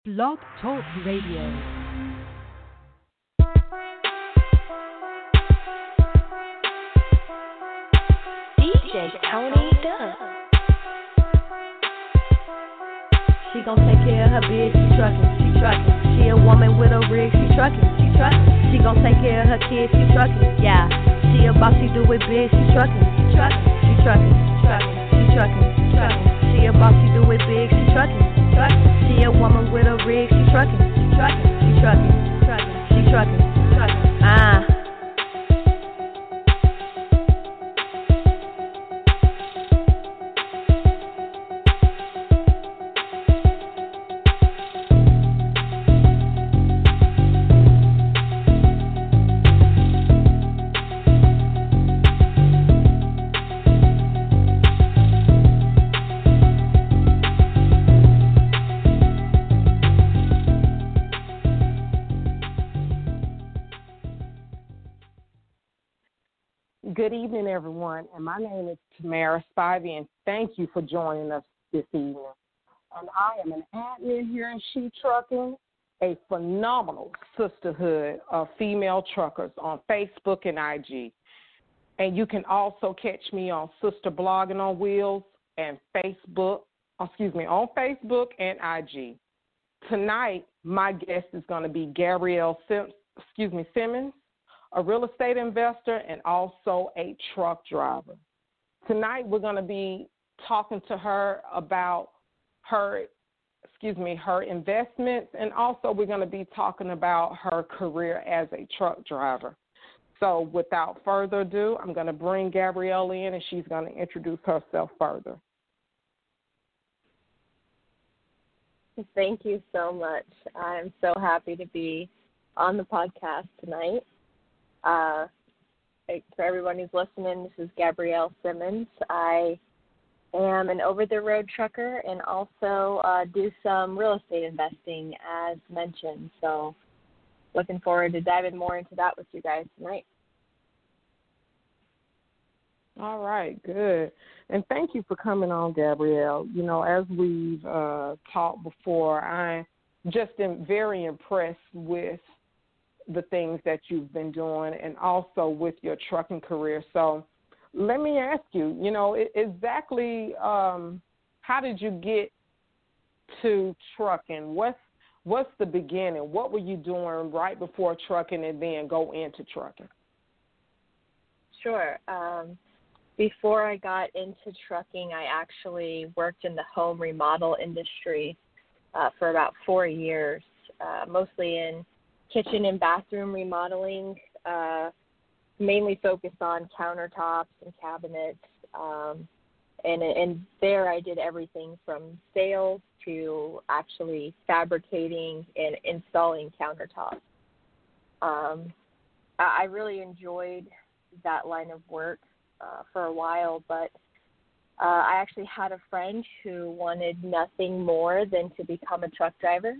Blog Talk Radio. DJ Tony Dunn. She gon' take care of her bitch, she truckin', she truckin'. She a woman with a rig, she truckin', she truckin'. She gon' take care of her kids, she truckin', yeah. She a boss, she do it big, she truckin', she truckin', she truckin', she truckin', she truckin'. She a boss, she do it big, she truckin', truckin'. She a woman with a rig, she truckin', she truckin', she truckin', she truckin', ah. Good evening, everyone, and my name is Tamara Spivey, and thank you for joining us this evening. And I am an admin here in She Trucking, a phenomenal sisterhood of female truckers on Facebook and IG. And you can also catch me on Sister Blogging on Wheels and on Facebook and IG. Tonight, my guest is going to be Gabrielle Simmons, a real estate investor and also a truck driver. Tonight, we're going to be talking to her about her investments, and also we're going to be talking about her career as a truck driver. So without further ado, I'm going to bring Gabrielle in, and she's going to introduce herself further. Thank you so much. I'm so happy to be on the podcast tonight. For everyone who's listening, this is Gabrielle Simmons. I am an over-the-road trucker and also do some real estate investing, as mentioned. So looking forward to diving more into that with you guys tonight. All right, good. And thank you for coming on, Gabrielle. You know, as we've talked before, I just am very impressed with the things that you've been doing and also with your trucking career. So let me ask you, exactly how did you get to trucking? What's the beginning? What were you doing right before trucking and then go into trucking? Sure. Before I got into trucking, I actually worked in the home remodel industry for about 4 years, mostly in kitchen and bathroom remodeling, mainly focused on countertops and cabinets. And there I did everything from sales to actually fabricating and installing countertops. I really enjoyed that line of work for a while, but I actually had a friend who wanted nothing more than to become a truck driver.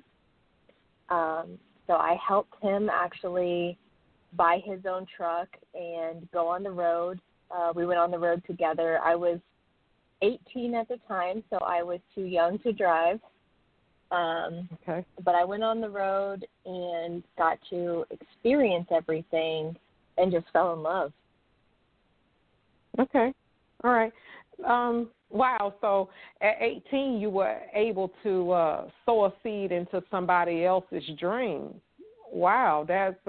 So I helped him actually buy his own truck and go on the road. We went on the road together. I was 18 at the time, so I was too young to drive. Okay. But I went on the road and got to experience everything and just fell in love. Okay. All right. Wow. So at 18, you were able to sow a seed into somebody else's dream. Wow.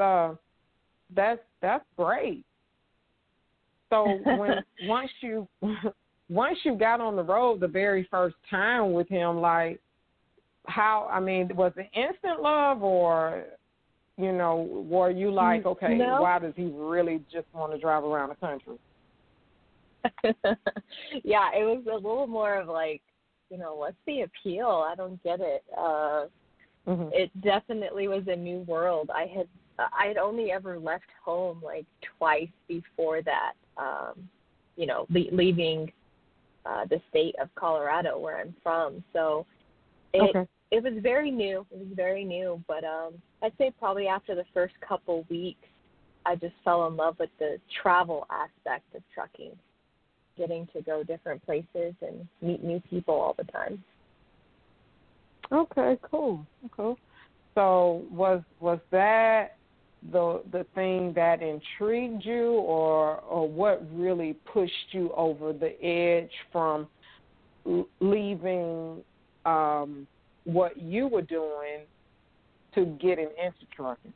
That's great. So once you got on the road the very first time with him, was it instant love, or were you like, okay, No. Why does he really just want to drive around the country? Yeah, it was a little more of like, what's the appeal? I don't get it. It definitely was a new world. I had only ever left home like twice before that, leaving the state of Colorado where I'm from. So it was very new. It was very new, but I'd say probably after the first couple weeks, I just fell in love with the travel aspect of trucking. Getting to go different places and meet new people all the time. Okay, cool. Cool. So was that the thing that intrigued you, or what really pushed you over the edge from leaving what you were doing to getting into trucking?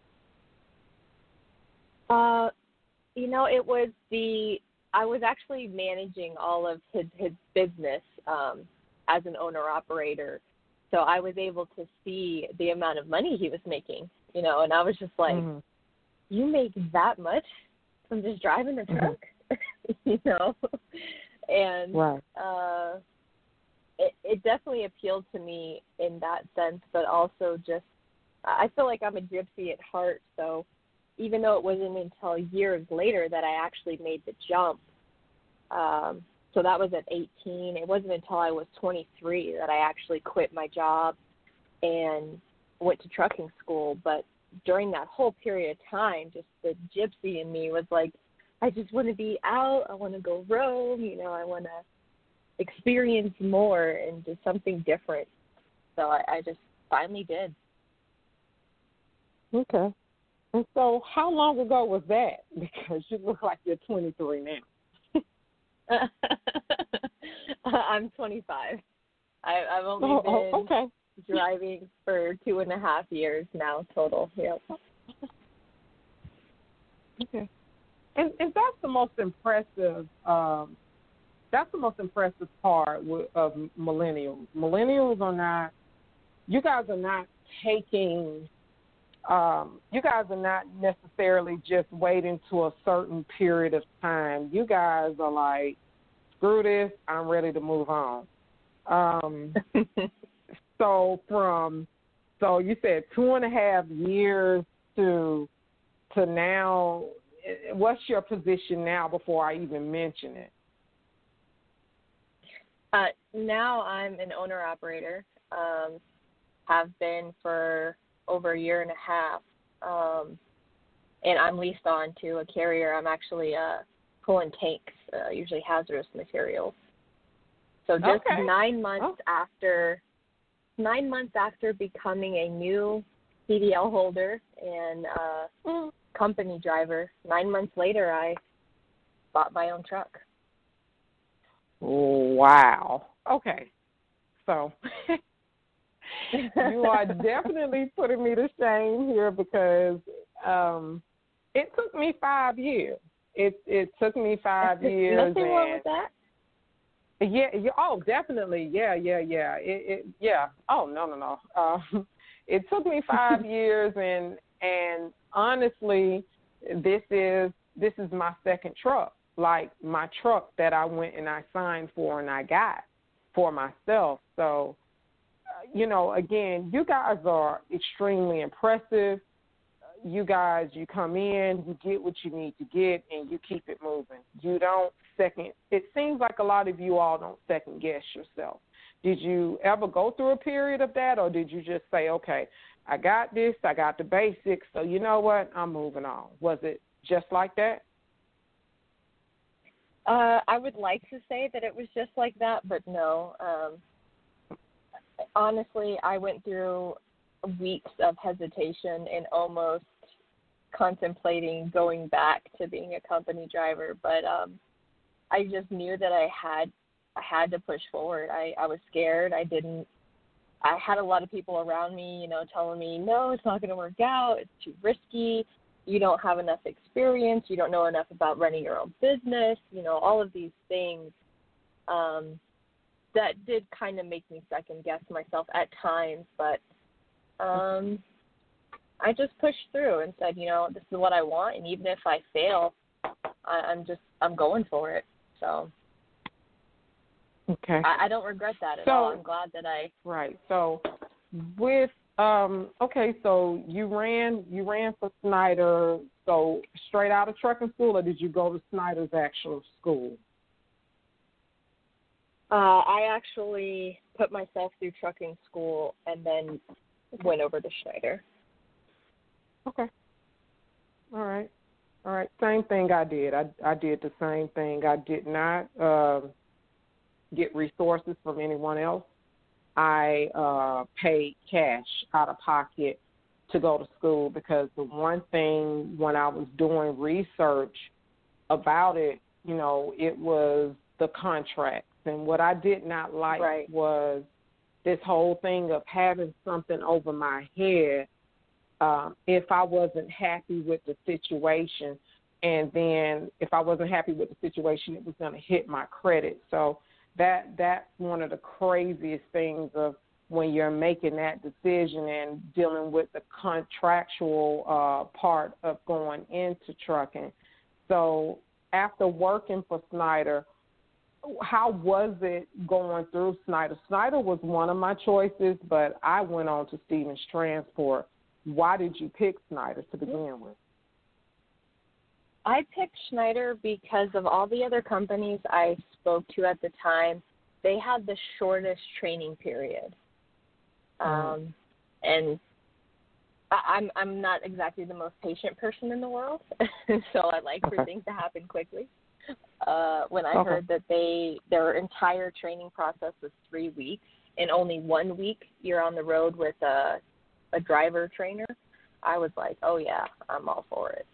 I was actually managing all of his business as an owner-operator. So I was able to see the amount of money he was making, and I was just like, you make that much from just driving a truck? And right. It definitely appealed to me in that sense, but also just, I feel like I'm a gypsy at heart, so even though it wasn't until years later that I actually made the jump, so that was at 18. It wasn't until I was 23 that I actually quit my job and went to trucking school. But during that whole period of time, just the gypsy in me was like, I just want to be out. I want to go roam. I want to experience more and do something different. So I just finally did. Okay. And so how long ago was that? Because you look like you're 23 now. I'm 25. I've only been driving for 2.5 years now total. Yep. Okay. And that's the most impressive. That's the most impressive part of millennials. Millennials are not. You guys are not taking. You guys are not necessarily just waiting to a certain period of time. You guys are like, screw this, I'm ready to move on. So you said 2.5 years to now. What's your position now before I even mention it? Now I'm an owner-operator. Have been for over 1.5 years, and I'm leased on to a carrier. I'm actually pulling tanks, usually hazardous materials. So just 9 months after becoming a new CDL holder and company driver, 9 months later I bought my own truck. Wow. Okay. So you are definitely putting me to shame here because it took me 5 years. It took me 5 years. Nothing wrong with that? Yeah. Oh, definitely. Yeah. Yeah. Oh, no. It took me 5 years, and honestly, this is my second truck. Like my truck that I went and I signed for and I got for myself. So, again, you guys are extremely impressive. You guys, you come in, you get what you need to get, and you keep it moving. You don't second. It seems like a lot of you all don't second guess yourself. Did you ever go through a period of that, or did you just say, okay, I got this, I got the basics, so you know what, I'm moving on? Was it just like that? I would like to say that it was just like that, but no. Honestly, I went through weeks of hesitation and almost contemplating going back to being a company driver, but I just knew that I had to push forward. I was scared. I had a lot of people around me, telling me, no, it's not going to work out. It's too risky. You don't have enough experience. You don't know enough about running your own business. All of these things that did kind of make me second guess myself at times. But I just pushed through and said, this is what I want. And even if I fail, I'm going for it. So okay, I don't regret that at all. I'm glad that I. Right. So with so you ran for Snyder, so straight out of trucking school, or did you go to Snyder's actual school? I actually put myself through trucking school and then went over to Schneider. Okay. All right. Same thing I did. I did the same thing. I did not get resources from anyone else. I paid cash out of pocket to go to school, because the one thing when I was doing research about it, it was the contracts. And what I did not like was this whole thing of having something over my head if I wasn't happy with the situation. And then if I wasn't happy with the situation, it was going to hit my credit. So that's one of the craziest things of when you're making that decision and dealing with the contractual part of going into trucking. So after working for Snyder, how was it going through Snyder? Snyder was one of my choices, but I went on to Stevens Transport. Why did you pick Snyder to begin with? I picked Schneider because of all the other companies I spoke to at the time. They had the shortest training period. And I'm not exactly the most patient person in the world, so I like for things to happen quickly. When I heard that their entire training process was 3 weeks, and only 1 week you're on the road with a driver trainer, I was like, oh yeah, I'm all for it.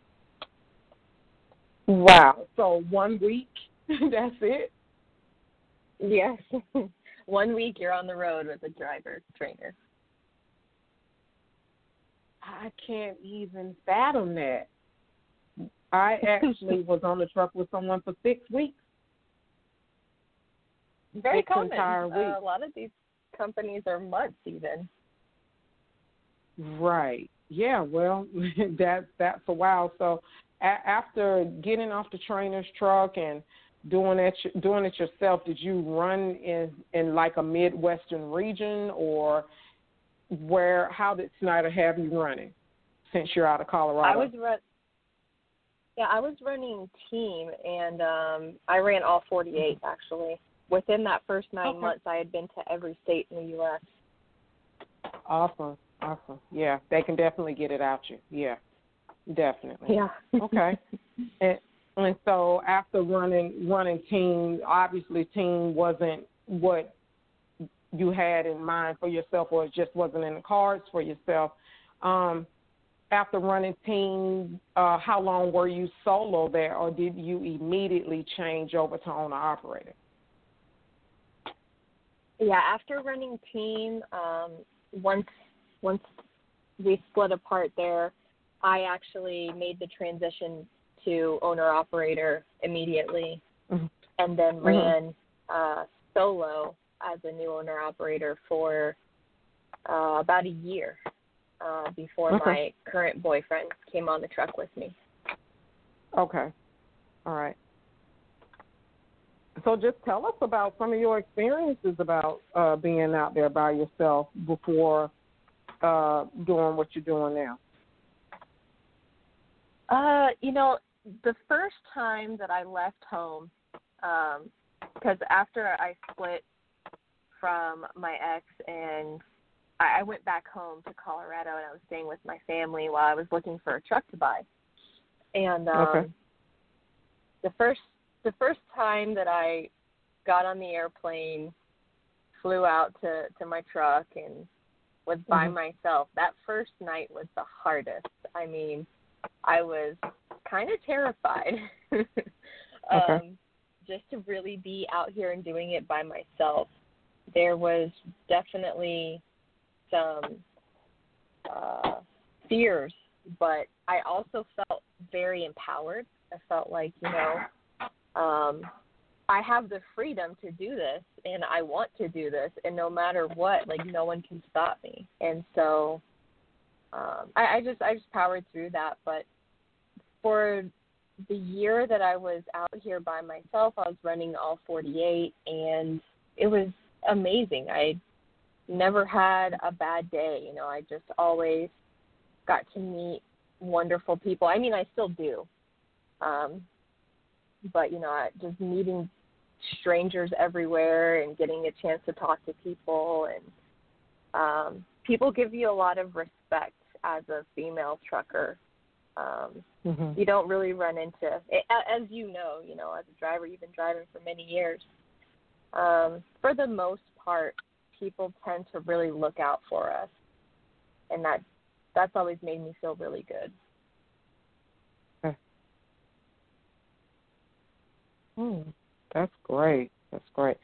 Wow. So 1 week, that's it? Yes. 1 week you're on the road with a driver trainer. I can't even fathom that. I actually was on the truck with someone for 6 weeks. Very common. Entire week. A lot of these companies are months even. Right. Yeah, well, that's a while. So after getting off the trainer's truck and doing it yourself, did you run in like a Midwestern region, or how did Snyder have you running since you're out of Colorado? I was running team, and I ran all 48 actually. Within that first 9 months, I had been to every state in the U.S. Awesome. Yeah, they can definitely get it out you. Yeah, definitely. Yeah. Okay. And so after running team, obviously team wasn't what you had in mind for yourself, or it just wasn't in the cards for yourself. After running team, how long were you solo there, or did you immediately change over to owner-operator? Yeah, after running team, once we split apart there, I actually made the transition to owner-operator immediately, and then ran solo as a new owner-operator for about a year before my current boyfriend came on the truck with me. Okay. All right. So just tell us about some of your experiences about being out there by yourself before doing what you're doing now. The first time that I left home, because after I split from my ex and I went back home to Colorado, and I was staying with my family while I was looking for a truck to buy. And the first time that I got on the airplane, flew out to my truck and was by myself, that first night was the hardest. I mean, I was kind of terrified just to really be out here and doing it by myself. There was definitely some fears, but I also felt very empowered. I felt like, I have the freedom to do this, and I want to do this, and no matter what, like, no one can stop me. And so I just powered through that. But for the year that I was out here by myself, I was running all 48, and it was amazing. I never had a bad day. I just always got to meet wonderful people. I mean, I still do. But, just meeting strangers everywhere and getting a chance to talk to people. And people give you a lot of respect as a female trucker. You don't really run into, as you know, as a driver, you've been driving for many years. For the most part, people tend to really look out for us, and that's always made me feel really good. That's great. That's great.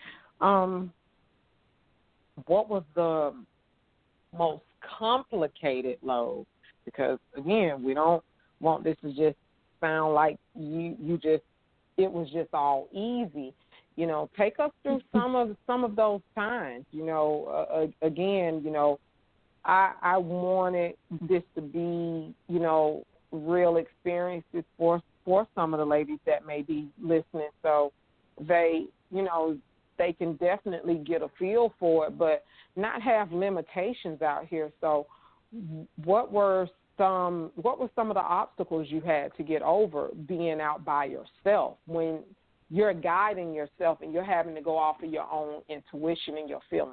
What was the most complicated load? Because again, we don't want this to just sound like it was just all easy. You know, take us through some of those times. You know, again, you know, I wanted this to be, you know, real experiences for some of the ladies that may be listening, so they, you know, they can definitely get a feel for it, but not have limitations out here. So what were some of the obstacles you had to get over being out by yourself when you're guiding yourself and you're having to go off of your own intuition and your feelings?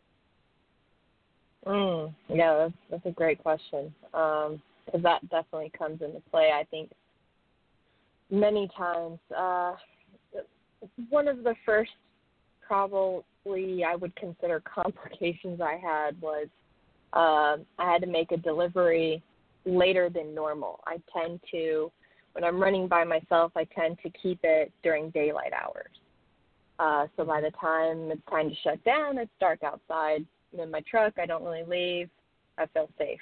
Yeah, that's a great question, because that definitely comes into play, I think, many times. One of the first, probably I would consider, complications I had was I had to make a delivery later than normal. I tend to, when I'm running by myself, I tend to keep it during daylight hours. So by the time it's time to shut down, it's dark outside. I'm in my truck. I don't really leave. I feel safe.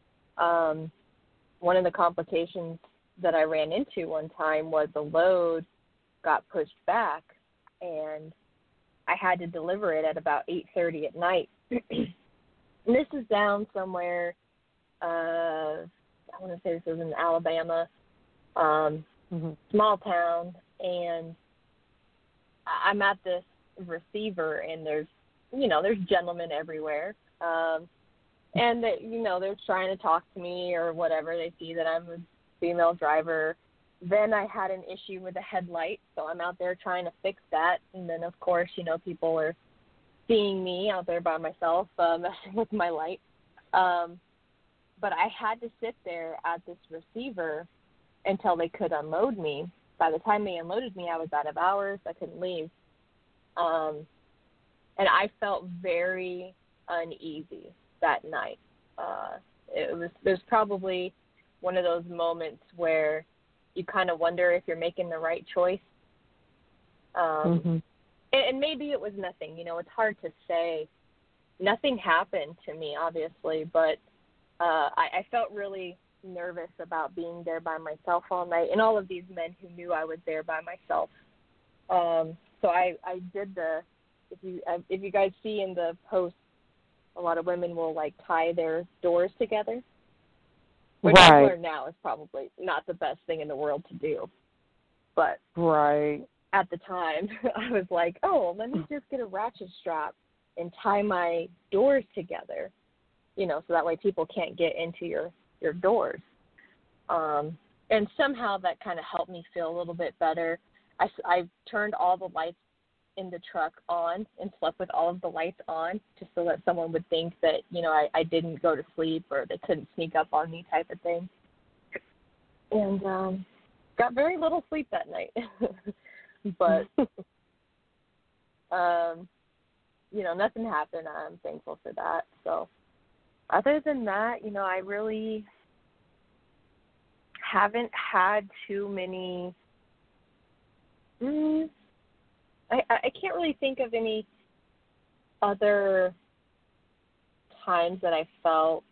One of the complications that I ran into one time was the load got pushed back, and I had to deliver it at about 8:30 at night. And this is down somewhere, I want to say this was in Alabama, small town, and I'm at this receiver, and there's gentlemen everywhere, and they, you know, they're trying to talk to me or whatever. They see that I'm a female driver. Then I had an issue with a headlight, so I'm out there trying to fix that. And then, of course, you know, people are seeing me out there by myself messing with my light. But I had to sit there at this receiver until they could unload me. By the time they unloaded me, I was out of hours. I couldn't leave. And I felt very uneasy that night. It was probably one of those moments where you kind of wonder if you're making the right choice. And maybe it was nothing. You know, it's hard to say. Nothing happened to me, obviously, but I felt really nervous about being there by myself all night, and all of these men who knew I was there by myself. So I did if you guys see in the post, a lot of women will, like, tie their doors together. Which I've learned now is probably not the best thing in the world to do. But at the time, I was like, oh, let me just get a ratchet strap and tie my doors together, you know, so that way people can't get into your doors. And somehow that kind of helped me feel a little bit better. I turned all the lights in the truck on and slept with all of the lights on, just so that someone would think that, you know, I didn't go to sleep or they couldn't sneak up on me, type of thing. And got very little sleep that night. But, you know, nothing happened. I'm thankful for that. So other than that, you know, I really haven't had too many I can't really think of any other times that I felt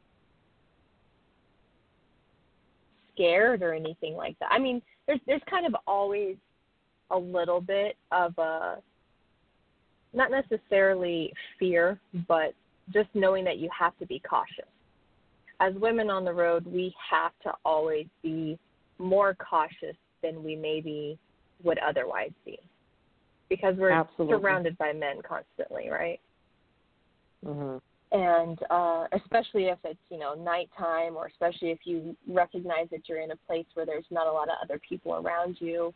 scared or anything like that. I mean, there's kind of always a little bit of not necessarily fear, but just knowing that you have to be cautious. As women on the road, we have to always be more cautious than we maybe would otherwise be, because we're surrounded by men constantly, right? And especially if it's, you know, nighttime, or especially if you recognize that you're in a place where there's not a lot of other people around you,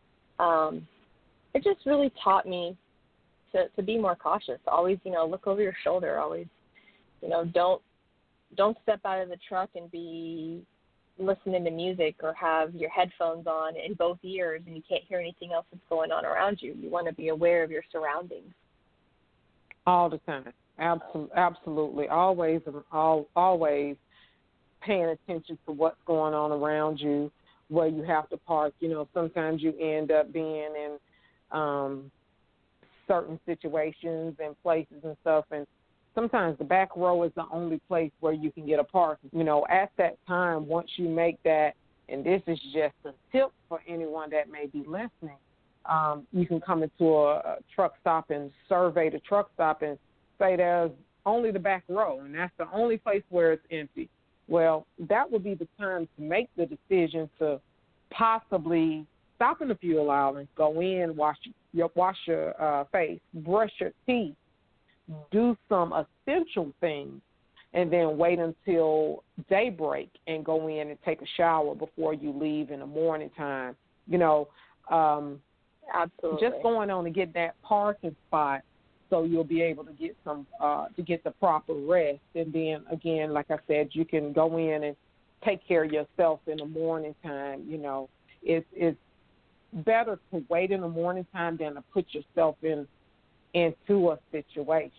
it just really taught me to be more cautious. Always, you know, look over your shoulder. Always, you know, don't step out of the truck and be listening to music or have your headphones on in both ears and you can't hear anything else that's going on around you. You want to be aware of your surroundings. All the time. Absolutely. Always paying attention to what's going on around you, where you have to park. Sometimes you end up being in certain situations and places and stuff, and sometimes the back row is the only place where you can get a park. At that time, once you make that, and this is just a tip for anyone that may be listening, you can come into a truck stop and survey the truck stop and say there's only the back row, and that's the only place where it's empty. Well, that would be the time to make the decision to possibly stop in the fuel aisle and go in, wash your face, brush your teeth, do some essential things, and then wait until daybreak and go in and take a shower before you leave in the morning time. Absolutely. Just going on to get that parking spot so you'll be able to get to get the proper rest. And then, again, like I said, you can go in and take care of yourself in the morning time. It's better to wait in the morning time than to put yourself into a situation.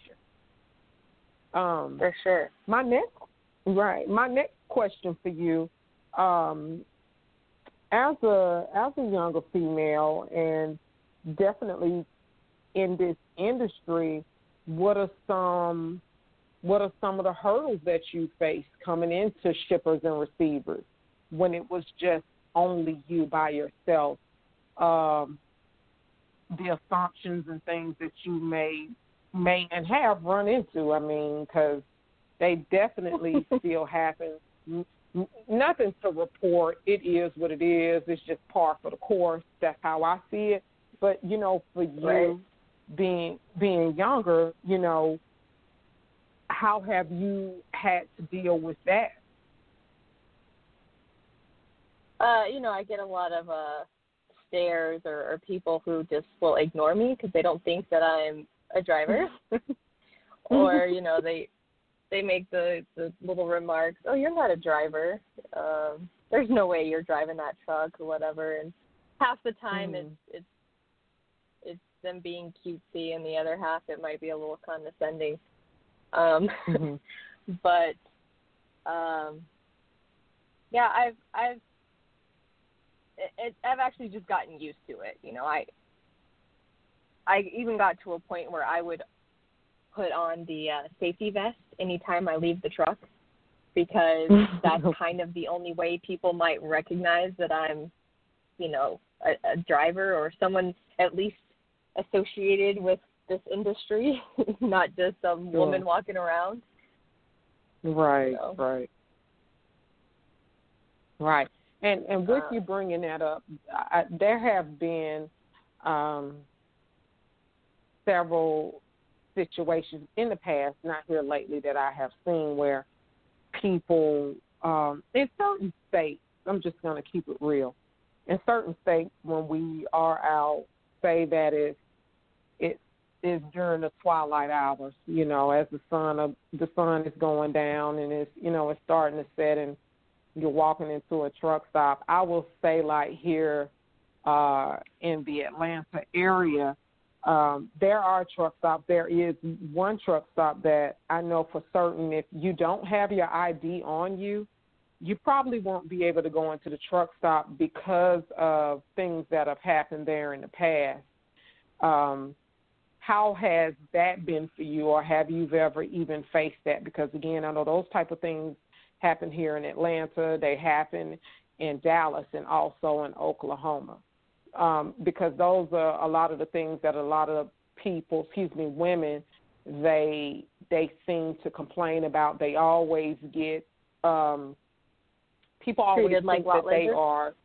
For sure. My next question for you, as a younger female, and definitely in this industry, what are some of the hurdles that you faced coming into shippers and receivers when it was just only you by yourself? The assumptions and things that you may and have run into. I mean, because they definitely still happen. Nothing to report. It is what it is. It's just par for the course. That's how I see it. But for you, right, being younger, how have you had to deal with that? I get a lot of stares or people who just will ignore me because they don't think that I'm a driver, or they make the little remarks, "Oh, you're not a driver. There's no way you're driving that truck," or whatever. And half the time it's them being cutesy, and the other half it might be a little condescending. But yeah, I've actually just gotten used to it. I even got to a point where I would put on the safety vest anytime I leave the truck, because that's kind of the only way people might recognize that I'm, a driver or someone at least associated with this industry, not just some woman walking around. Right, right. And with you bringing that up, there have been several situations in the past, not here lately, that I have seen where people in certain states, I'm just going to keep it real, in certain states when we are out, say that it is during the twilight hours, as the sun is going down and it's starting to set and you're walking into a truck stop. I will say, like here in the Atlanta area, there are truck stops. There is one truck stop that I know for certain if you don't have your ID on you, you probably won't be able to go into the truck stop because of things that have happened there in the past. How has that been for you, or have you ever even faced that? Because, again, I know those type of things happen here in Atlanta. They happen in Dallas and also in Oklahoma. Because those are a lot of the things that a lot of people, women, they seem to complain about. They always get, people always treated think like that they are,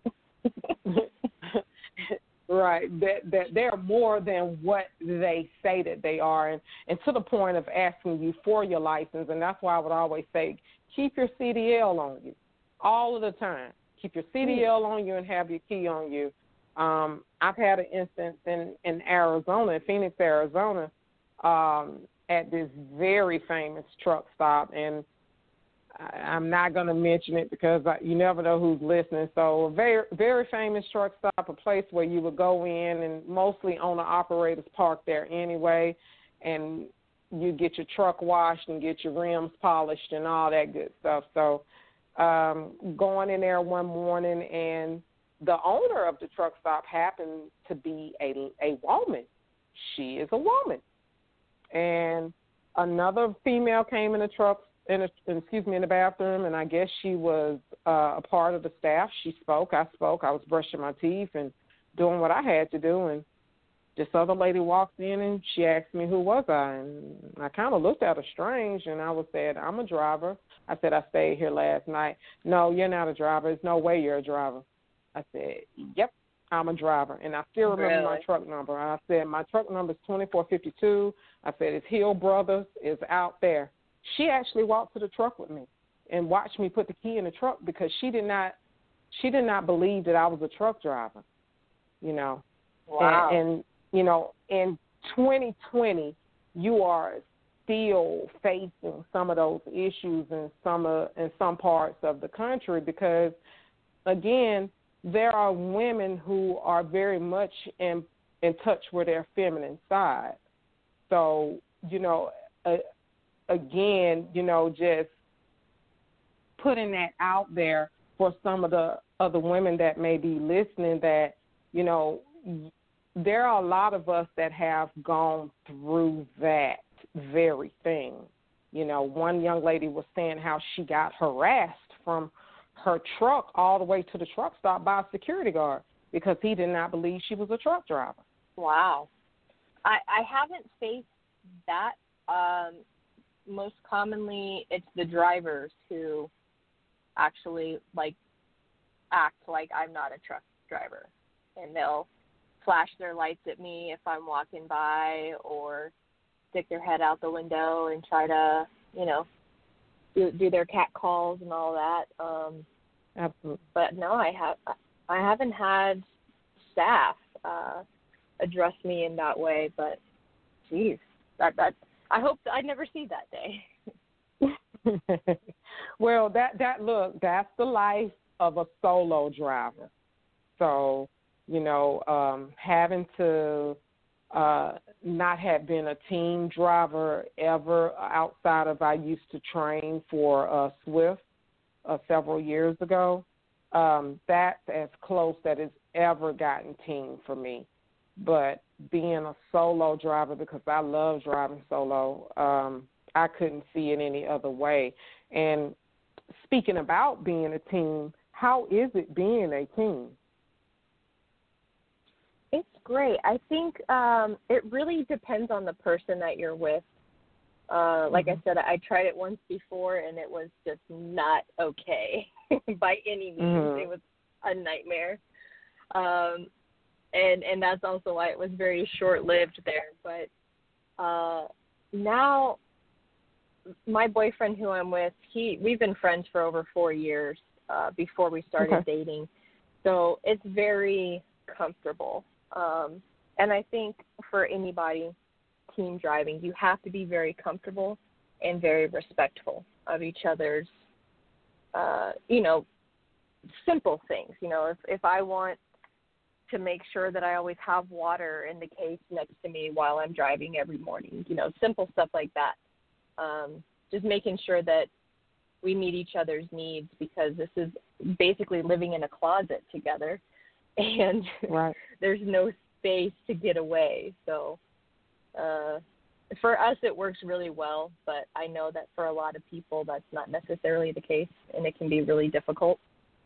right, that they're more than what they say that they are, and to the point of asking you for your license. And that's why I would always say, keep your CDL on you all of the time. Keep your CDL on you and have your key on you. I've had an instance in Arizona, in Phoenix, Arizona, at this very famous truck stop, and I'm not going to mention it because you never know who's listening. So a very, very famous truck stop, a place where you would go in, and mostly owner-operators park there anyway, and you get your truck washed and get your rims polished and all that good stuff. So going in there one morning, and the owner of the truck stop happened to be a woman. She is a woman. And another female came in the truck, in the bathroom, and I guess she was a part of the staff. She spoke. I spoke. I was brushing my teeth and doing what I had to do, and this other lady walked in, and she asked me who was I, and I kind of looked at her strange, and I said, I'm a driver. I said, I stayed here last night. No, you're not a driver. There's no way you're a driver. I said, yep, I'm a driver, and I still remember my truck number. I said, my truck number is 2452. I said, it's Hill Brothers. It's out there. She actually walked to the truck with me and watched me put the key in the truck because she did not believe that I was a truck driver, you know. Wow. And you know, in 2020, you are still facing some of those issues in some parts of the country because, again, there are women who are very much in touch with their feminine side. So, you know, again, you know, just putting that out there for some of the other women that may be listening that, you know, there are a lot of us that have gone through that very thing. You know, one young lady was saying how she got harassed from her truck all the way to the truck stop by a security guard because he did not believe she was a truck driver. Wow. I haven't faced that. Most commonly, it's the drivers who actually, act like I'm not a truck driver, and they'll flash their lights at me if I'm walking by or stick their head out the window and try to, you know, do their cat calls and all that. Absolutely. But no, I haven't had staff address me in that way. But geez, that I hope I never see that day. Well, that's the life of a solo driver. So, you know, having to not have been a team driver ever outside of I used to train for Swift several years ago. That's as close that it's ever gotten team for me. But being a solo driver, because I love driving solo, I couldn't see it any other way. And speaking about being a team, how is it being a team? It's great. I think it really depends on the person that you're with. Like I said, I tried it once before, and it was just not okay by any means. Mm-hmm. It was a nightmare. And that's also why it was very short-lived there. But now my boyfriend who I'm with, we've been friends for over 4 years before we started dating. So it's very comfortable. And I think for anybody team driving, you have to be very comfortable and very respectful of each other's, you know, simple things. You know, if I want to make sure that I always have water in the case next to me while I'm driving every morning, you know, simple stuff like that. Just making sure that we meet each other's needs, because this is basically living in a closet together, and there's no space to get away. So for us, it works really well, but I know that for a lot of people, that's not necessarily the case, and it can be really difficult.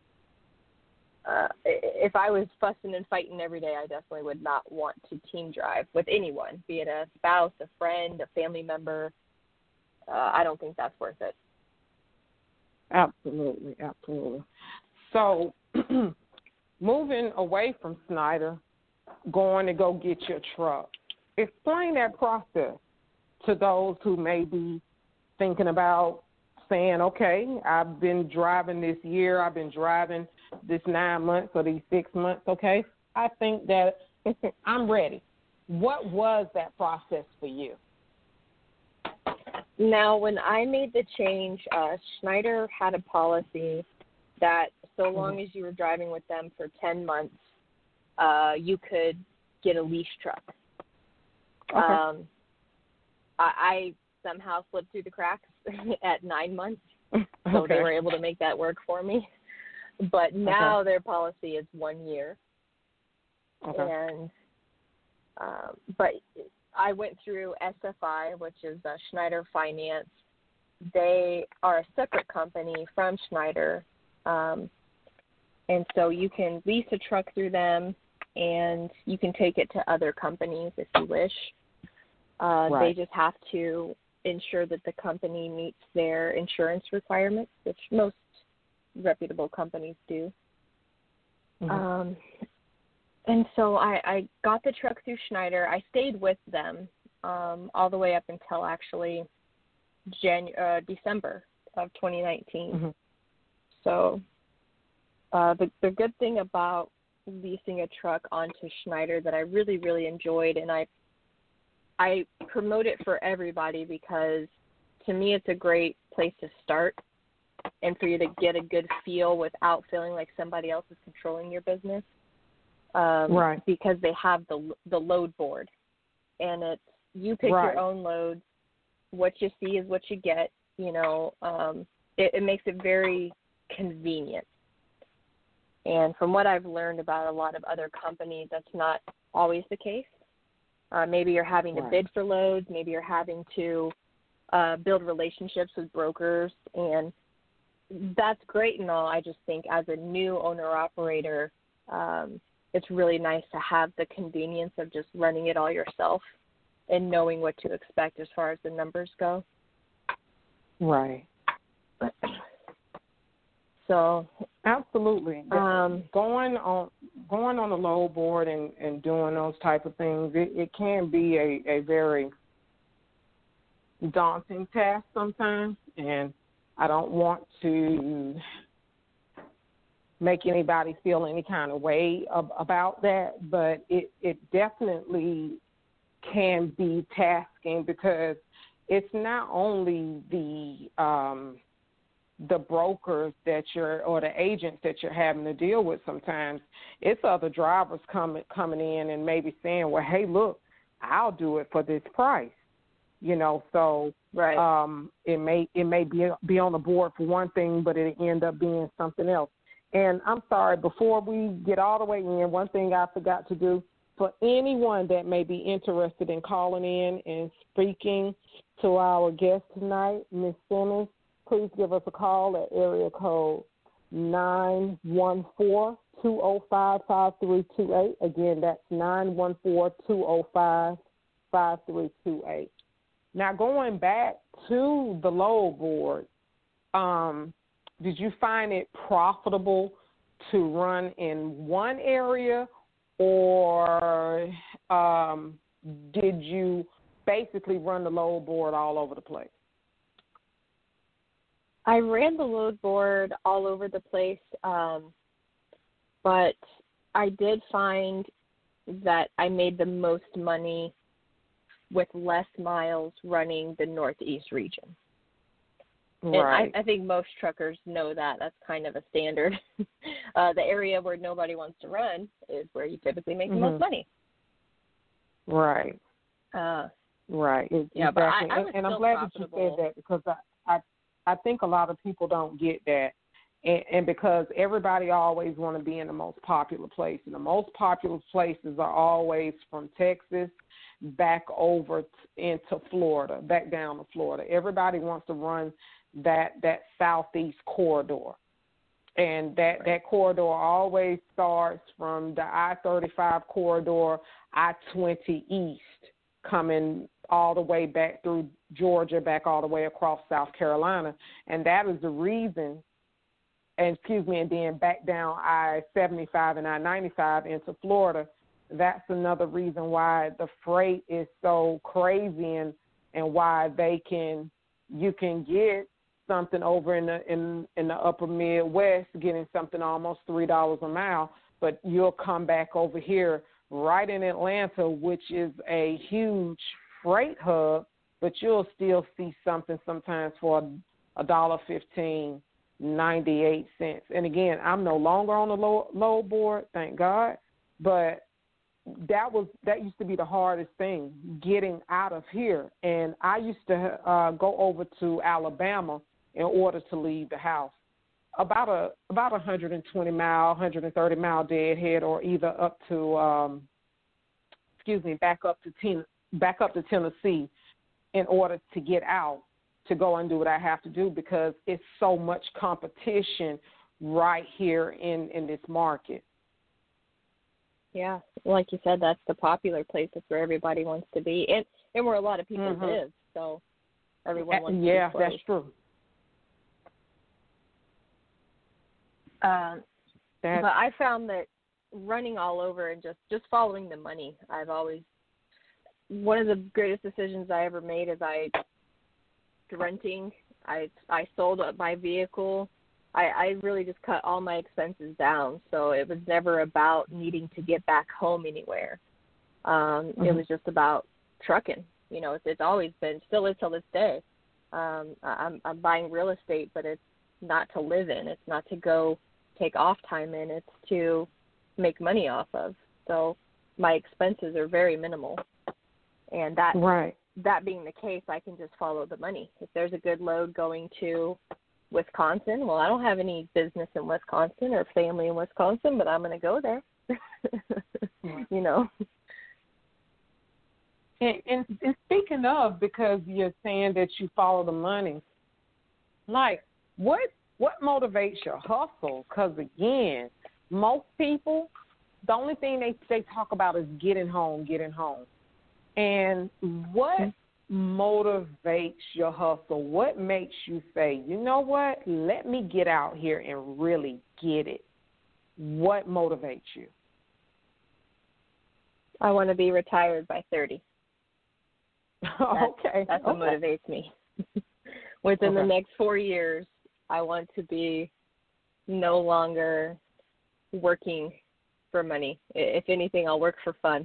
If I was fussing and fighting every day, I definitely would not want to team drive with anyone, be it a spouse, a friend, a family member. I don't think that's worth it. Absolutely, absolutely. So moving away from Snyder, going to go get your truck, explain that process to those who may be thinking about saying, okay, I've been driving this year, I've been driving this 9 months or these 6 months, okay, I think that I'm ready. What was that process for you? Now, when I made the change, Schneider had a policy that so long as you were driving with them for 10 months, you could get a lease truck. Okay. I somehow slipped through the cracks at 9 months, so Okay. they were able to make that work for me. But now their policy is 1 year. Okay. And but I went through SFI, which is Schneider Finance. They are a separate company from Schneider, and so you can lease a truck through them, and you can take it to other companies if you wish. They just have to ensure that the company meets their insurance requirements, which most reputable companies do. Mm-hmm. And so I got the truck through Schneider. I stayed with them all the way up until actually December of 2019. Mm-hmm. So the good thing about leasing a truck onto Schneider that I really, really enjoyed, and I promote it for everybody because to me it's a great place to start and for you to get a good feel without feeling like somebody else is controlling your business. Right. Because they have the load board, and it's you pick your own loads. What you see is what you get. You know, it makes it very convenient. And from what I've learned about a lot of other companies, that's not always the case. Maybe you're having to bid for loads. Maybe you're having to build relationships with brokers, and that's great and all. I just think as a new owner-operator, it's really nice to have the convenience of just running it all yourself and knowing what to expect as far as the numbers go. Right. So absolutely. Going on the load board and doing those type of things, it can be a very daunting task sometimes, and I don't want to make anybody feel any kind of way about that, but it definitely can be tasking because it's not only the brokers or the agents that you're having to deal with sometimes. It's other drivers coming in and maybe saying, well, hey, look, I'll do it for this price. You know, so it may be on the board for one thing, but it end up being something else. And I'm sorry, before we get all the way in, one thing I forgot to do, for anyone that may be interested in calling in and speaking to our guest tonight, Ms. Simmons, please give us a call at area code 914-205-5328. Again, that's 914-205-5328. Now, going back to the load board, did you find it profitable to run in one area, or did you basically run the load board all over the place? I ran the load board all over the place, but I did find that I made the most money with less miles running the Northeast region. Right. And I think most truckers know that. That's kind of a standard. The area where nobody wants to run is where you typically make the most money. Right. Right. Yeah, exactly. but I was and I'm still glad profitable. that you said that because I think a lot of people don't get that. And because everybody always want to be in the most popular place. And the most popular places are always from Texas back over into Florida, back down to Florida. Everybody wants to run that southeast corridor. And that corridor always starts from the I-35 corridor, I-20 east, coming all the way back through Georgia, back all the way across South Carolina. And that is the reason, and then back down I-75 and I-95 into Florida. That's another reason why the freight is so crazy and why you can get something over in the upper Midwest, getting something almost $3 a mile, but you'll come back over here right in Atlanta, which is a huge freight hub, but you'll still see something sometimes for $1.15, 98 cents. And again, I'm no longer on the load board, thank God, but that used to be the hardest thing, getting out of here. And I used to go over to Alabama in order to leave the house. About 120 mile, 130 mile deadhead, or either up to back up to Tennessee in order to get out to go and do what I have to do, because it's so much competition right here in this market. Yeah, like you said, that's the popular place. It's where everybody wants to be, and where a lot of people live. So everyone wants to be close. That's true. But I found that running all over and just following the money, one of the greatest decisions I ever made is renting. I sold my vehicle. I really just cut all my expenses down, so it was never about needing to get back home anywhere. It was just about trucking. You know, it's always been, still is till this day. I'm buying real estate, but it's not to live in. It's not to go take off time in. It's to make money off of. So my expenses are very minimal, and that being the case, I can just follow the money. If there's a good load going to Wisconsin, well, I don't have any business in Wisconsin or family in Wisconsin, but I'm going to go there. You know. And speaking of, because you're saying that you follow the money, like what motivates your hustle? Because again, most people, the only thing they talk about is getting home. And what motivates your hustle? What makes you say, you know what, let me get out here and really get it? What motivates you? I want to be retired by 30. That's what motivates me. Within the next 4 years, I want to be no longer working for money. If anything, I'll work for fun.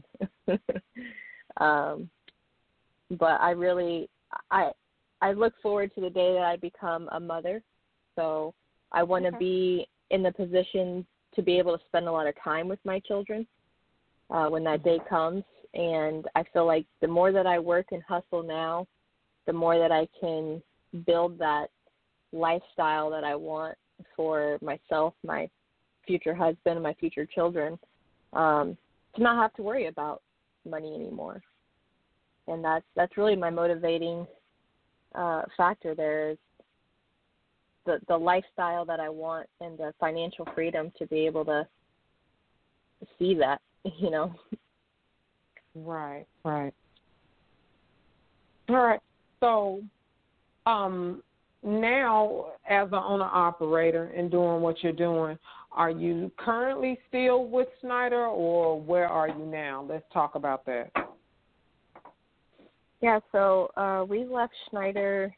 But I look forward to the day that I become a mother. So I want to be in the position to be able to spend a lot of time with my children when that day comes. And I feel like the more that I work and hustle now, the more that I can build that lifestyle that I want for myself, my future husband, and my future children, to not have to worry about money anymore. And that's really my motivating factor there, is the lifestyle that I want and the financial freedom to be able to see that, you know. Right. All right. So now, as an owner-operator and doing what you're doing, are you currently still with Snyder, or where are you now? Let's talk about that. Yeah, so we left Schneider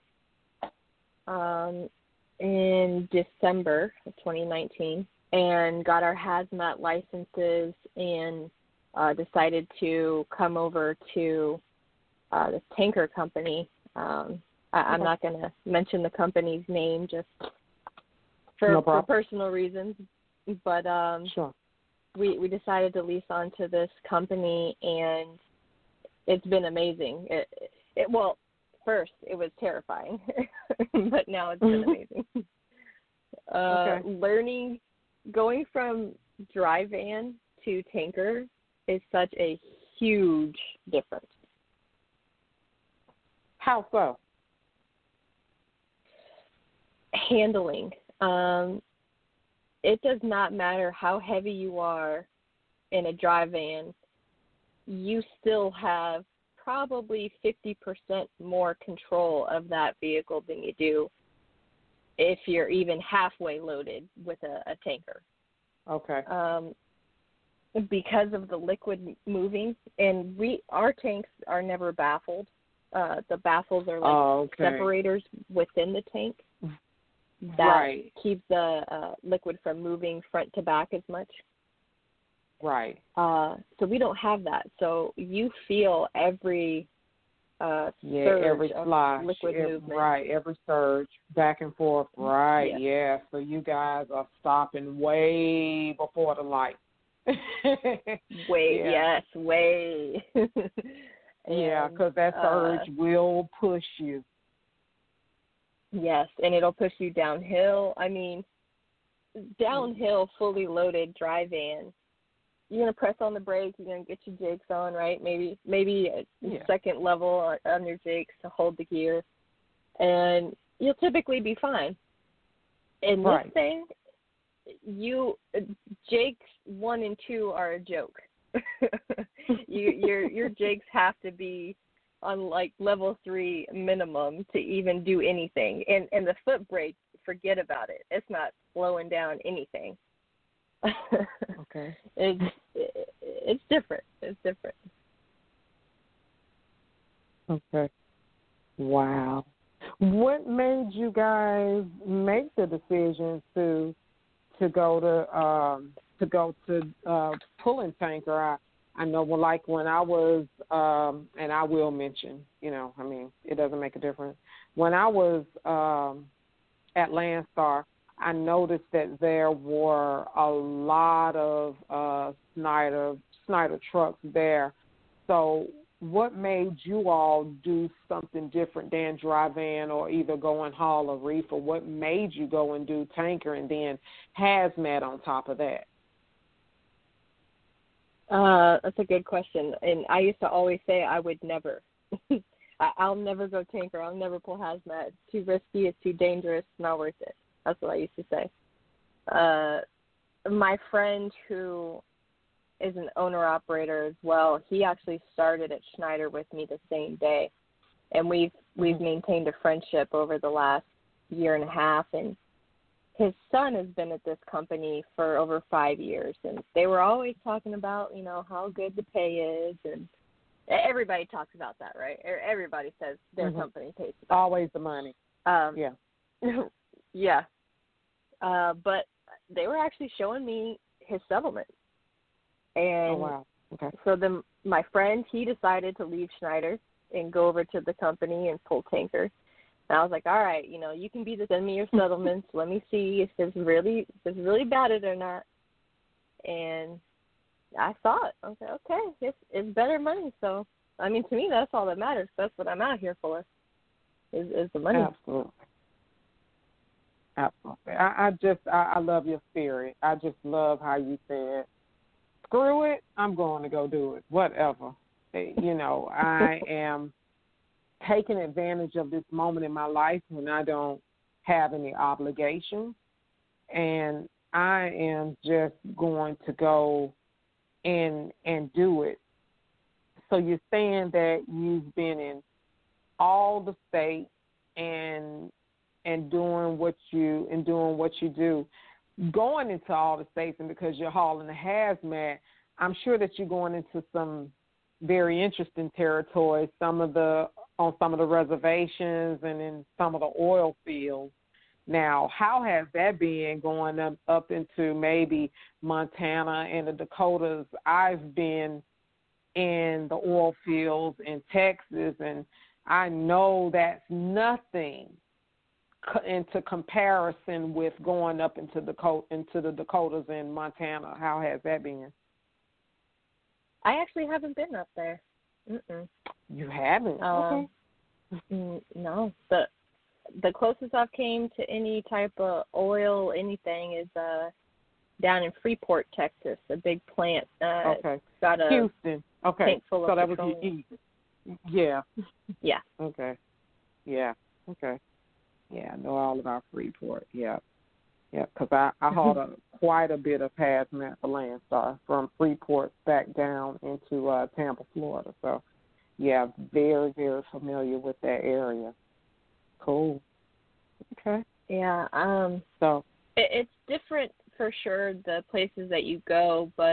in December of 2019 and got our hazmat licenses and decided to come over to this tanker company. I'm not going to mention the company's name just for personal reasons, but sure. we decided to lease onto this company, and it's been amazing. Well, first it was terrifying, but now it's been amazing. Learning, going from dry van to tanker is such a huge difference. How so? Handling. It does not matter how heavy you are in a dry van, you still have probably 50% more control of that vehicle than you do if you're even halfway loaded with a tanker. Okay. Because of the liquid moving, and our tanks are never baffled. The baffles are like separators within the tank that keep the liquid from moving front to back as much. Right. So we don't have that. So you feel every surge every slosh, of liquid movement. Right, every surge back and forth. Right, yeah. So you guys are stopping way before the light. Way, Yeah. yes, way. Yeah, because that surge will push you. Yes, and it'll push you downhill. I mean, downhill, fully loaded dry van. You're gonna press on the brake. You're gonna get your jakes on, right? Maybe a second level on your jakes to hold the gear, and you'll typically be fine. In this thing, jakes 1 and 2 are a joke. Your jakes have to be on like level 3 minimum to even do anything, and the foot brake, forget about it. It's not slowing down anything. Okay. It's different. It's different. Okay. Wow. What made you guys make the decision to go to pulling tanker? I know, like when I was, and I will mention, I mean, it doesn't make a difference. When I was at Landstar, I noticed that there were a lot of Schneider trucks there. So what made you all do something different than dry van or either go and haul a reefer? What made you go and do tanker and then hazmat on top of that? That's a good question. And I used to always say I would never. I'll never go tanker. I'll never pull hazmat. It's too risky. It's too dangerous. Not worth it. That's what I used to say. My friend who is an owner-operator as well, he actually started at Schneider with me the same day. And we've maintained a friendship over the last year and a half. And his son has been at this company for over 5 years. And they were always talking about, how good the pay is. And everybody talks about that, right? Everybody says their company pays the best. Always the money. Yeah. Yeah. But they were actually showing me his settlement. And oh, wow. Okay. So then my friend, he decided to leave Schneider and go over to the company and pull tanker. And I was like, all right, you can send me your settlements. Let me see if it's really batted or not. And I saw it. I was like, okay, it's better money. So, I mean, to me, that's all that matters. That's what I'm out here for, is the money. Absolutely. Absolutely. I love your spirit. I just love how you said, screw it, I'm going to go do it, whatever. I am taking advantage of this moment in my life when I don't have any obligations, and I am just going to go and do it. So you're saying that you've been in all the states and doing what you do, going into all the states, and because you're hauling the hazmat, I'm sure that you're going into some very interesting territory, on some of the reservations and in some of the oil fields. Now, how has that been going up into maybe Montana and the Dakotas? I've been in the oil fields in Texas, and I know that's nothing into comparison with going up into the Dakotas and Montana. How has that been? I actually haven't been up there. Mm-mm. You haven't? Okay. No. The closest I've came to any type of oil, anything, is down in Freeport, Texas, a big plant. Okay. Got a Houston. Okay. tank full so of that petroleum. was yeah. Yeah. Okay. Yeah. Okay. Yeah, I know all about Freeport. Yeah. Yeah, because I hauled quite a bit of hazmat for Landstar from Freeport back down into Tampa, Florida. So, yeah, very, very familiar with that area. Cool. Okay. Yeah. So it's different for sure, the places that you go, but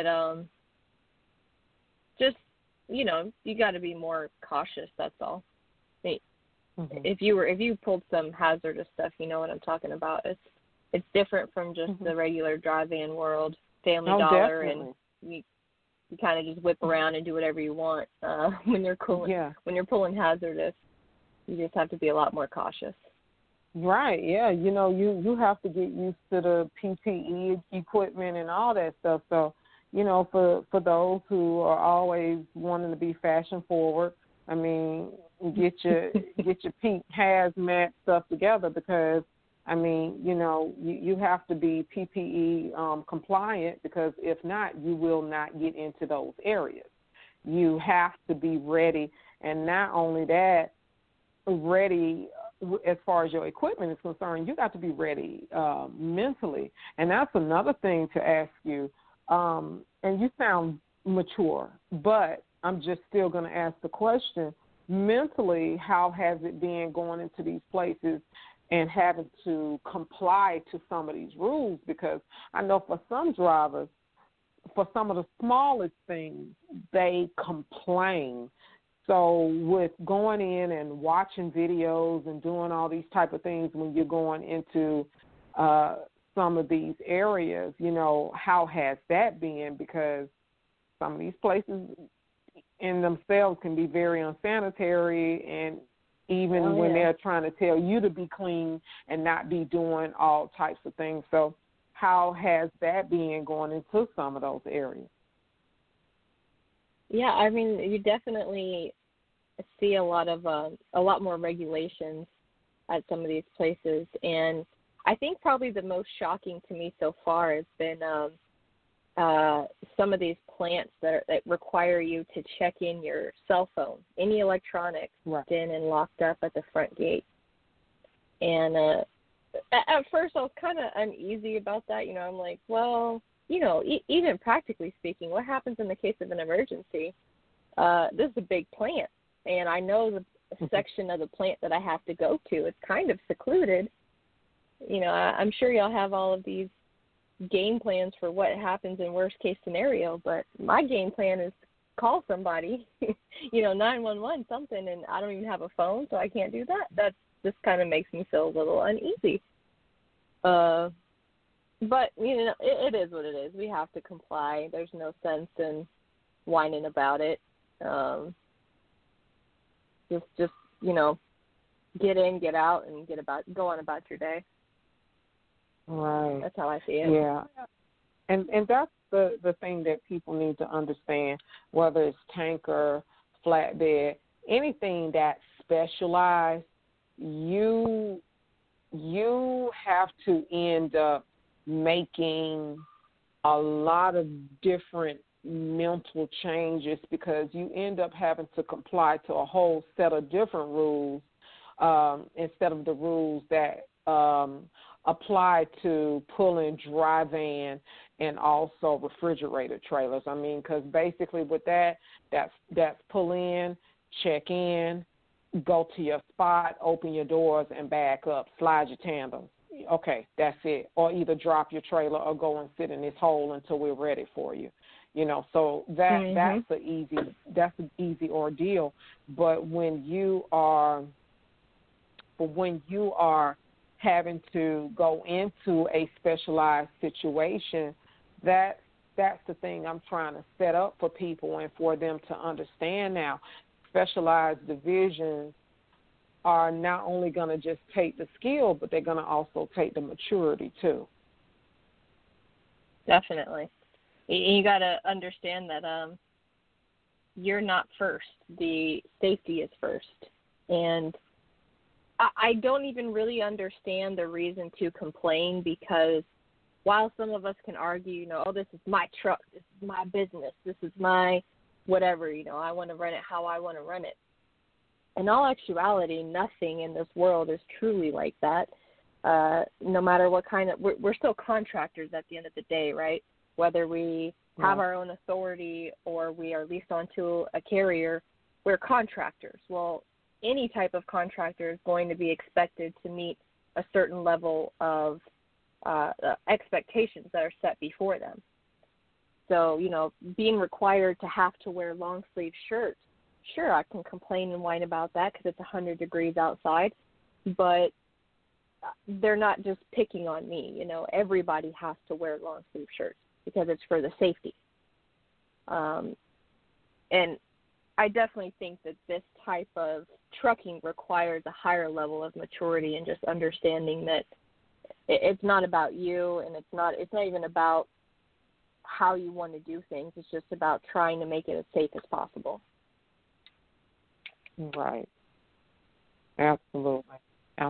just you got to be more cautious. That's all. If you pulled some hazardous stuff, you know what I'm talking about. It's different from just the regular dry van world, Family Dollar, definitely. and you kind of just whip around and do whatever you want. When you're pulling hazardous, you just have to be a lot more cautious. Right, yeah. You have to get used to the PPE equipment and all that stuff. So, for those who are always wanting to be fashion forward, I mean, get your pink hazmat stuff together, because I mean, you have to be PPE compliant, because if not, you will not get into those areas. You have to be ready, and not only that, ready as far as your equipment is concerned, you got to be ready mentally. And that's another thing to ask you. And you sound mature, but I'm just still going to ask the question, mentally, how has it been going into these places and having to comply to some of these rules? Because I know for some drivers, for some of the smallest things, they complain. So with going in and watching videos and doing all these type of things when you're going into some of these areas, how has that been? Because some of these places in themselves can be very unsanitary, and even when they're trying to tell you to be clean and not be doing all types of things. So how has that been going into some of those areas? Yeah, I mean, you definitely see a lot more regulations at some of these places, and I think probably the most shocking to me so far has been some of these plants that require you to check in your cell phone, any electronics, in and locked up at the front gate. And at first I was kind of uneasy about that. I'm like, well, even practically speaking, what happens in the case of an emergency? This is a big plant, and I know the section of the plant that I have to go to. It's kind of secluded. I'm sure y'all have all of these game plans for what happens in worst case scenario, but my game plan is call somebody, 911 something, and I don't even have a phone, so I can't do that. That just kind of makes me feel a little uneasy. But it is what it is. We have to comply. There's no sense in whining about it. Just get in, get out, and go on about your day. Right. That's how I see it. Yeah. And that's the thing that people need to understand, whether it's tanker, flatbed, anything that's specialized, you have to end up making a lot of different mental changes, because you end up having to comply to a whole set of different rules instead of the rules that apply to pulling dry van and also refrigerator trailers. I mean, because basically with that's pull in, check in, go to your spot, open your doors, and back up, slide your tandems. Okay, that's it. Or either drop your trailer or go and sit in this hole until we're ready for you. So that's an easy ordeal. But when you are having to go into a specialized situation, that's the thing I'm trying to set up for people and for them to understand now. Specialized divisions are not only going to just take the skill, but they're going to also take the maturity too. Definitely. You got to understand that you're not first. The safety is first. And I don't even really understand the reason to complain, because while some of us can argue, this is my truck, this is my business, this is my whatever, I want to run it how I want to run it. In all actuality, nothing in this world is truly like that. No matter what kind of, we're still contractors at the end of the day, right? Whether we have our own authority or we are leased onto a carrier, we're contractors. Well, any type of contractor is going to be expected to meet a certain level of expectations that are set before them. So, being required to have to wear long sleeve shirts, sure, I can complain and whine about that because it's 100 degrees outside, but they're not just picking on me. Everybody has to wear long sleeve shirts because it's for the safety. And I definitely think that this type of trucking requires a higher level of maturity and just understanding that it's not about you, and it's not even about how you want to do things. It's just about trying to make it as safe as possible. Right. Absolutely.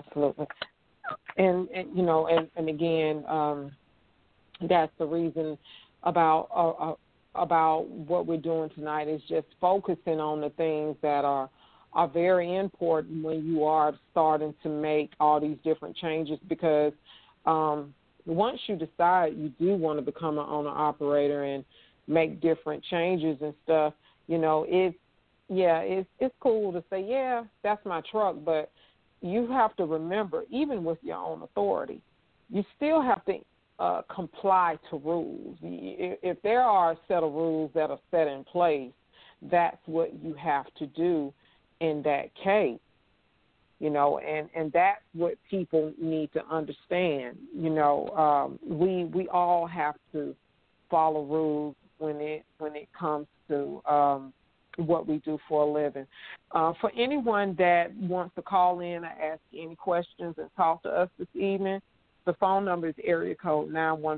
And you know, and again, that's the reason about what we're doing tonight is just focusing on the things that are very important when you are starting to make all these different changes, because once you decide you do want to become an owner-operator and make different changes and stuff, you know, it's cool to say, yeah, that's my truck, but you have to remember, even with your own authority, you still have to comply to rules. If there are a set of rules that are set in place, that's what you have to do in that case, you know, and that's what people need to understand. You know, we all have to follow rules when it comes to what we do for a living. For anyone that wants to call in or ask any questions and talk to us this evening, the phone number is area code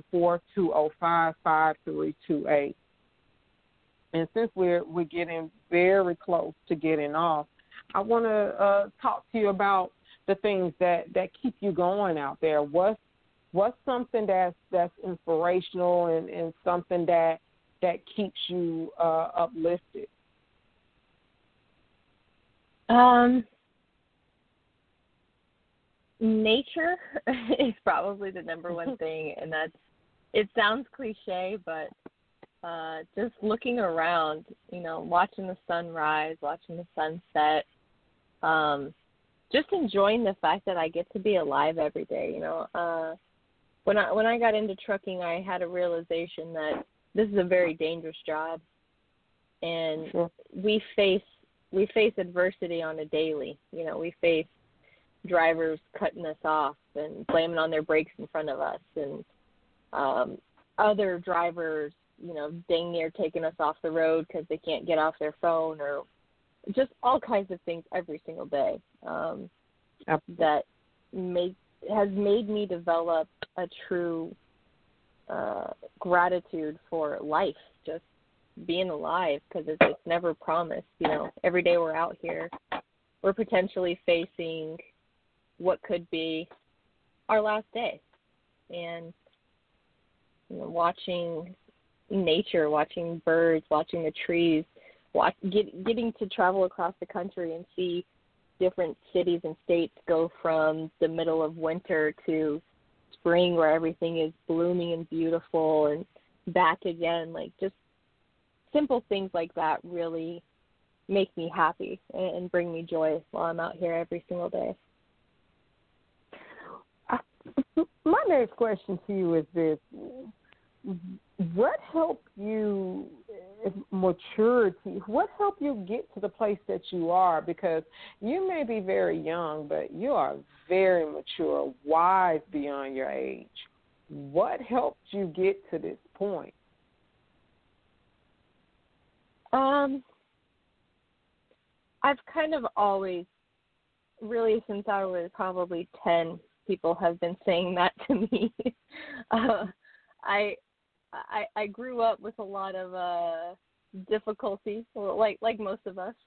914-205-5328. And since we're getting very close to getting off, I want to talk to you about the things that keep you going out there. What's something that's inspirational and something that keeps you uplifted? Nature is probably the number one thing, and it sounds cliche, but just looking around, you know, watching the sunrise, watching the sunset, just enjoying the fact that I get to be alive every day. You know, when I got into trucking, I had a realization that this is a very dangerous job, and sure. we face adversity on a daily. You know, we face drivers cutting us off and slamming on their brakes in front of us, and other drivers, you know, dang near taking us off the road because they can't get off their phone, or just all kinds of things every single day that has made me develop a true gratitude for life, just being alive, because it's never promised. You know, every day we're out here, we're potentially facing what could be our last day. And you know, watching nature, watching birds, watching the trees, getting to travel across the country and see different cities and states go from the middle of winter to spring where everything is blooming and beautiful and back again. Like, just simple things like that really make me happy and bring me joy while I'm out here every single day. My next question to you is this. What helped you, maturity, what helped you get to the place that you are? Because you may be very young, but you are very mature, wise beyond your age. What helped you get to this point? I've kind of always, really since I was probably 10, people have been saying that to me. I grew up with a lot of difficulty, like most of us.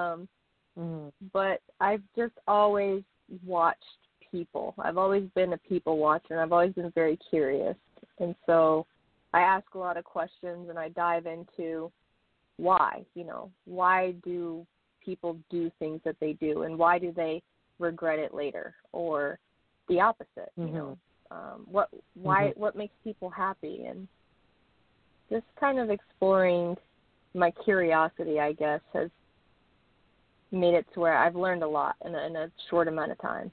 But I've just always watched people. I've always been a people watcher, and I've always been very curious. And so I ask a lot of questions, and I dive into why. You know, why do people do things that they do, and why do they regret it later, or the opposite? You know, what makes people happy, and just kind of exploring my curiosity, I guess, has made it to where I've learned a lot in a short amount of time.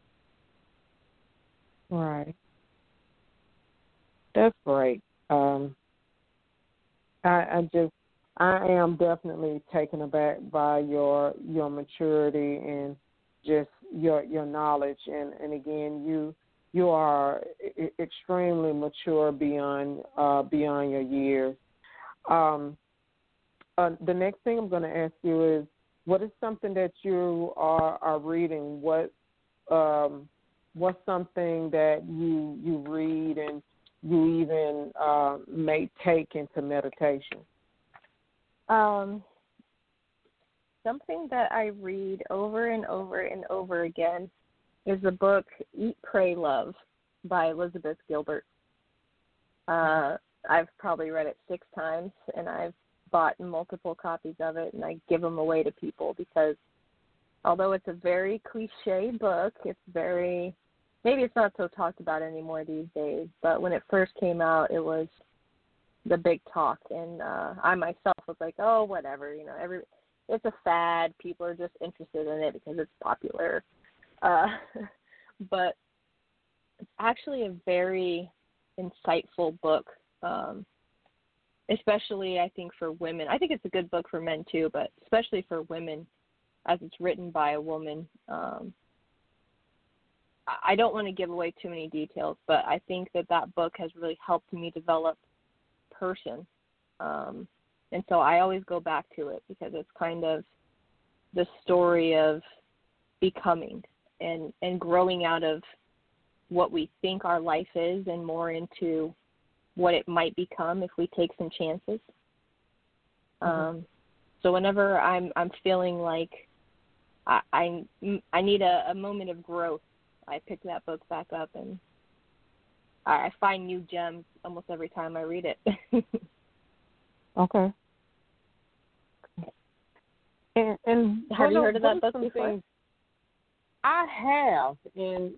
Right. That's great. I am definitely taken aback by your maturity and just your knowledge, and again, you are extremely mature beyond your years. The next thing I'm going to ask you is, what is something that you are reading? What's something that you read and you even may take into meditation? Something that I read over and over and over again is the book Eat, Pray, Love by Elizabeth Gilbert. I've probably read it 6 times, and I've bought multiple copies of it, and I give them away to people because although it's a very cliche book, it's very, maybe it's not so talked about anymore these days, but when it first came out, it was the big talk, and I myself was like, oh, whatever, you know, it's a fad. People are just interested in it because it's popular. But it's actually a very insightful book, especially I think for women. I think it's a good book for men too, but especially for women as it's written by a woman. I don't want to give away too many details, but I think that book has really helped me develop person. And so I always go back to it because it's kind of the story of becoming and growing out of what we think our life is and more into what it might become if we take some chances. So whenever I'm feeling like I need a moment of growth, I pick that book back up and I find new gems almost every time I read it. Okay. And have you heard of that book before? I have, and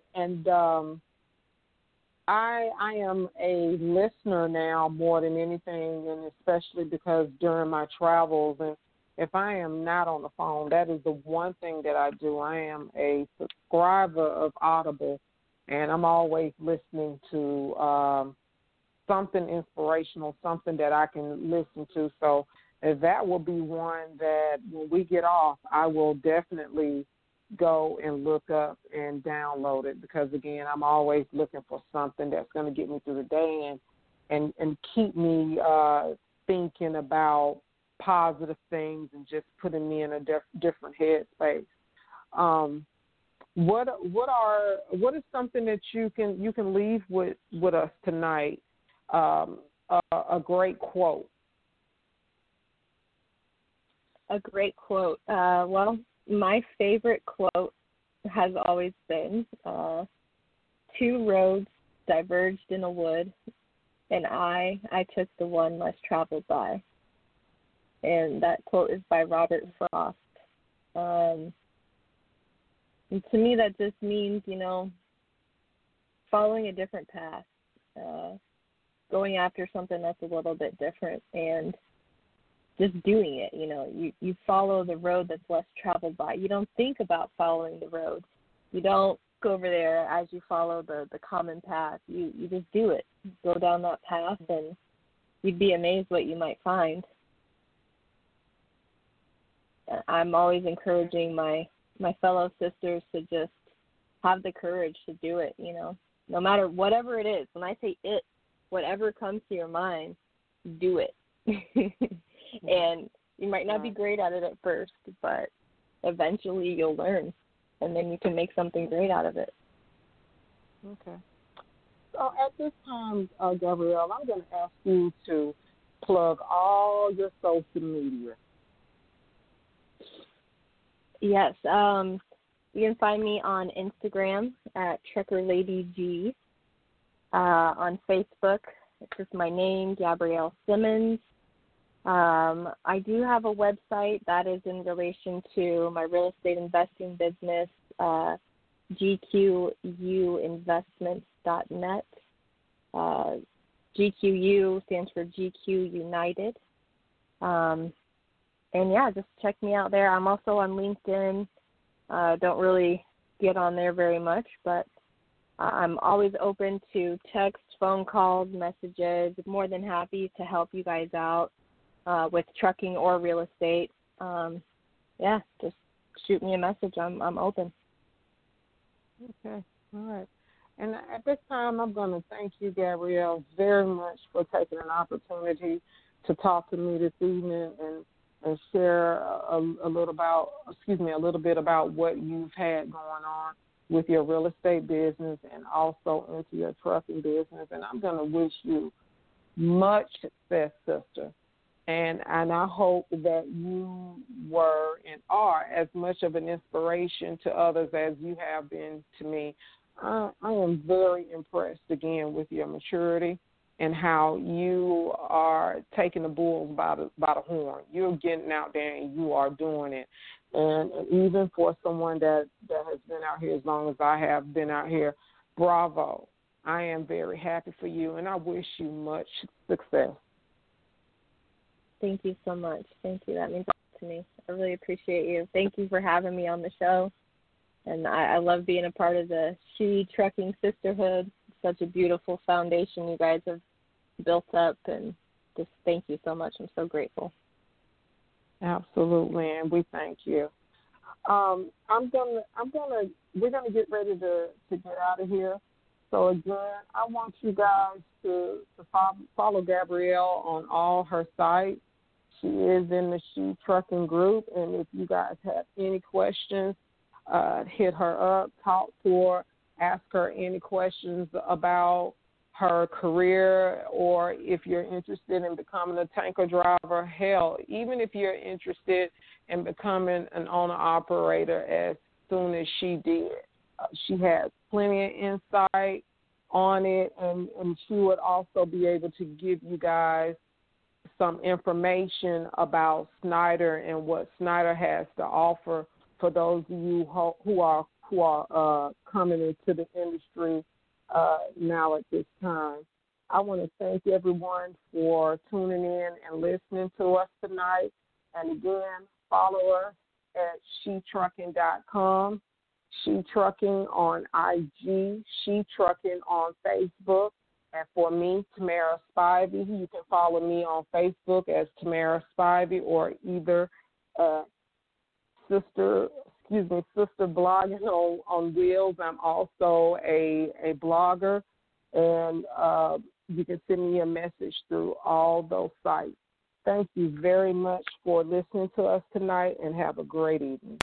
I am a listener now more than anything, and especially because during my travels, and if I am not on the phone, that is the one thing that I do. I am a subscriber of Audible, and I'm always listening to something inspirational, something that I can listen to. So that will be one that when we get off, I will definitely go and look up and download it because, again, I'm always looking for something that's going to get me through the day and keep me thinking about positive things and just putting me in a different headspace. What is something that you can leave with us tonight? A great quote. A great quote. Well, my favorite quote has always been, 2 roads diverged in a wood, and I took the one less traveled by. And that quote is by Robert Frost. And to me, that just means, following a different path, going after something that's a little bit different, and just doing it. You follow the road that's less traveled by. You don't think about following the road. You don't go over there as you follow the common path. You just do it. Go down that path, and you'd be amazed what you might find. I'm always encouraging my fellow sisters to just have the courage to do it, no matter whatever it is. When I say it, whatever comes to your mind, do it. And you might not be great at it at first, but eventually you'll learn, and then you can make something great out of it. Okay. So at this time, Gabrielle, I'm going to ask you to plug all your social media. Yes. You can find me on Instagram at TrekkerLadyG. On Facebook, it's just my name, Gabrielle Simmons. I do have a website that is in relation to my real estate investing business, GQUinvestments.net. GQU stands for GQ United. And yeah, just check me out there. I'm also on LinkedIn. Don't really get on there very much, but I'm always open to text, phone calls, messages. More than happy to help you guys out with trucking or real estate. Yeah, just shoot me a message. I'm open. Okay, all right. And at this time, I'm going to thank you, Gabrielle, very much for taking an opportunity to talk to me this evening and share a little bit about what you've had going on with your real estate business and also into your trucking business. And I'm going to wish you much success, sister. And I hope that you were and are as much of an inspiration to others as you have been to me. I am very impressed, again, with your maturity and how you are taking the bulls by the horn. You're getting out there and you are doing it. And even for someone that has been out here as long as I have been out here, bravo. I am very happy for you, and I wish you much success. Thank you so much. Thank you. That means a lot to me. I really appreciate you. Thank you for having me on the show. And I love being a part of the She Trucking Sisterhood. Such a beautiful foundation you guys have built up, and just thank you so much. I'm so grateful. Absolutely, and we thank you. We're gonna get ready to get out of here. So again, I want you guys to follow Gabrielle on all her sites. She is in the She Trucking group, and if you guys have any questions, hit her up, talk to her, ask her any questions about her career, or if you're interested in becoming a tanker driver, hell, even if you're interested in becoming an owner-operator as soon as she did. She has plenty of insight on it, and she would also be able to give you guys some information about Snyder and what Snyder has to offer for those of you who are coming into the industry now at this time. I want to thank everyone for tuning in and listening to us tonight. And again, follow us at SheTrucking.com, She Trucking on IG, She Trucking on Facebook. And for me, Tamara Spivey, you can follow me on Facebook as Tamara Spivey, or either Sister Blogging on Wheels. I'm also a blogger, and you can send me a message through all those sites. Thank you very much for listening to us tonight, and have a great evening.